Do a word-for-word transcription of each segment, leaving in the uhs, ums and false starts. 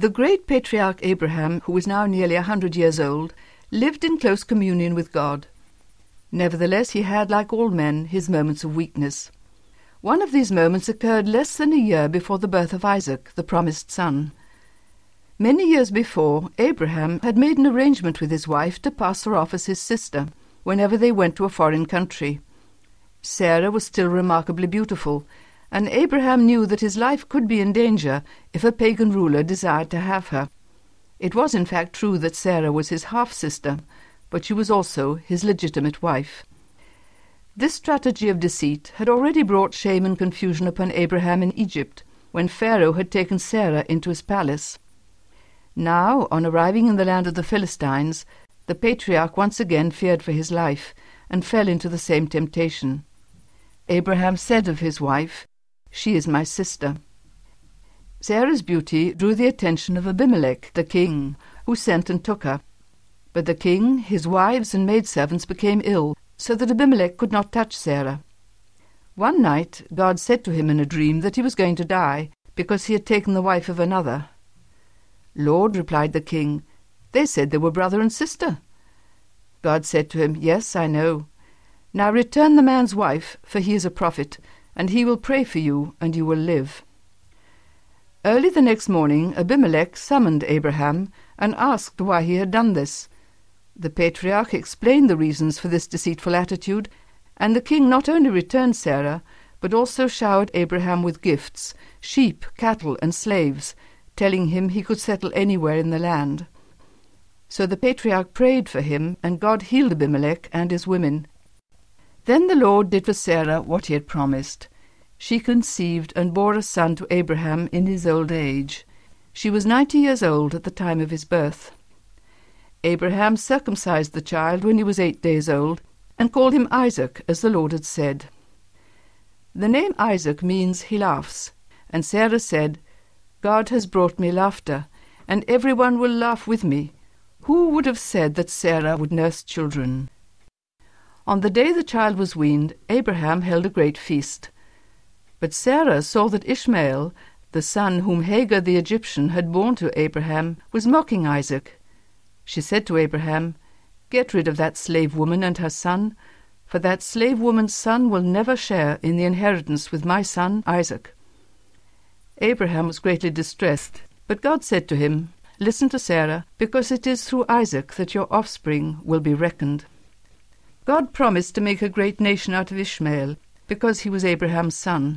The great patriarch Abraham, who was now nearly a hundred years old, lived in close communion with God. Nevertheless, he had, like all men, his moments of weakness. One of these moments occurred less than a year before the birth of Isaac, the promised son. Many years before, Abraham had made an arrangement with his wife to pass her off as his sister whenever they went to a foreign country. Sarah was still remarkably beautiful, and Abraham knew that his life could be in danger if a pagan ruler desired to have her. It was in fact true that Sarah was his half-sister, but she was also his legitimate wife. This strategy of deceit had already brought shame and confusion upon Abraham in Egypt, when Pharaoh had taken Sarah into his palace. Now, on arriving in the land of the Philistines, the patriarch once again feared for his life, and fell into the same temptation. Abraham said of his wife, "She is my sister." Sarah's beauty drew the attention of Abimelech, the king, who sent and took her. But the king, his wives, and maidservants became ill, so that Abimelech could not touch Sarah. One night God said to him in a dream that he was going to die, because he had taken the wife of another. "Lord," replied the king, "they said they were brother and sister." God said to him, "Yes, I know. Now return the man's wife, for he is a prophet, and he will pray for you, and you will live." Early the next morning Abimelech summoned Abraham and asked why he had done this. The patriarch explained the reasons for this deceitful attitude, and the king not only returned Sarah, but also showered Abraham with gifts, sheep, cattle, and slaves, telling him he could settle anywhere in the land. So the patriarch prayed for him, and God healed Abimelech and his women. Then the Lord did for Sarah what he had promised. She conceived and bore a son to Abraham in his old age. She was ninety years old at the time of his birth. Abraham circumcised the child when he was eight days old, and called him Isaac, as the Lord had said. The name Isaac means he laughs, and Sarah said, "God has brought me laughter, and everyone will laugh with me. Who would have said that Sarah would nurse children?" On the day the child was weaned, Abraham held a great feast. But Sarah saw that Ishmael, the son whom Hagar the Egyptian had borne to Abraham, was mocking Isaac. She said to Abraham, "Get rid of that slave woman and her son, for that slave woman's son will never share in the inheritance with my son Isaac." Abraham was greatly distressed, but God said to him, "Listen to Sarah, because it is through Isaac that your offspring will be reckoned." God promised to make a great nation out of Ishmael, because he was Abraham's son.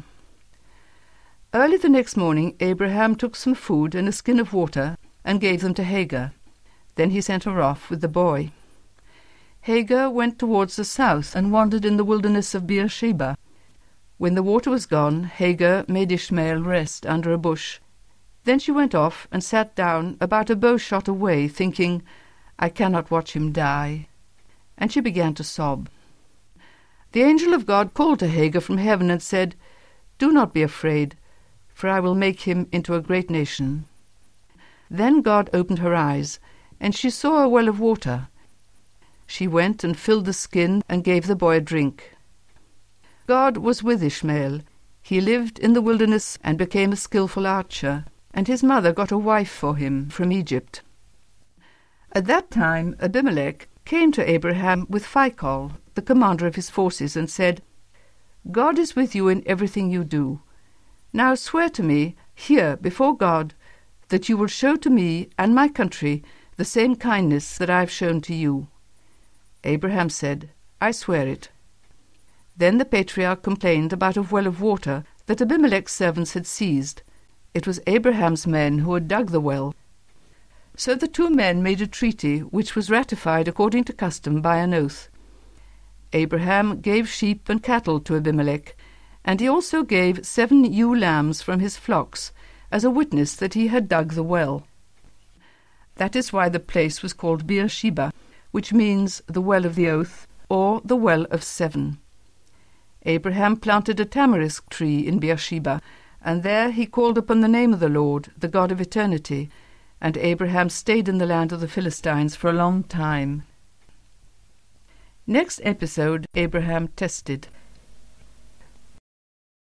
Early the next morning Abraham took some food and a skin of water and gave them to Hagar. Then he sent her off with the boy. Hagar went towards the south and wandered in the wilderness of Beersheba. When the water was gone, Hagar made Ishmael rest under a bush. Then she went off and sat down about a bow shot away, thinking, "I cannot watch him die." And she began to sob. The angel of God called to Hagar from heaven and said, "Do not be afraid, for I will make him into a great nation." Then God opened her eyes, and she saw a well of water. She went and filled the skin and gave the boy a drink. God was with Ishmael. He lived in the wilderness and became a skillful archer, and his mother got a wife for him from Egypt. At that time Abimelech came to Abraham with Phicol, the commander of his forces, and said, "God is with you in everything you do. Now swear to me, here before God, that you will show to me and my country the same kindness that I have shown to you." Abraham said, "I swear it." Then the patriarch complained about a well of water that Abimelech's servants had seized. It was Abraham's men who had dug the well. So the two men made a treaty which was ratified according to custom by an oath. Abraham gave sheep and cattle to Abimelech, and he also gave seven ewe lambs from his flocks, as a witness that he had dug the well. That is why the place was called Beersheba, which means the well of the oath, or the well of seven. Abraham planted a tamarisk tree in Beersheba, and there he called upon the name of the Lord, the God of eternity, and Abraham stayed in the land of the Philistines for a long time. Next episode, Abraham tested.